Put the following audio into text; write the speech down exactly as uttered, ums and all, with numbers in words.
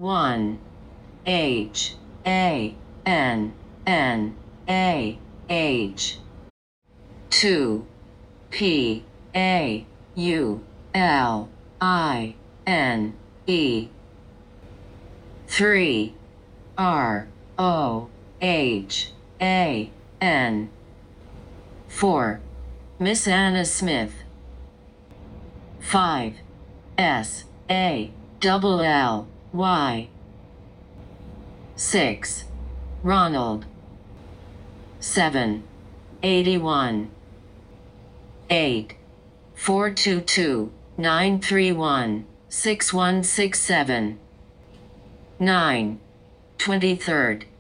one H A N N A H two P A U L I N E three R O H A N four Miss Anna Smith five S A L L Y six Ronald seven eighty-one eight four two two nine three one six one six seven nine twenty-third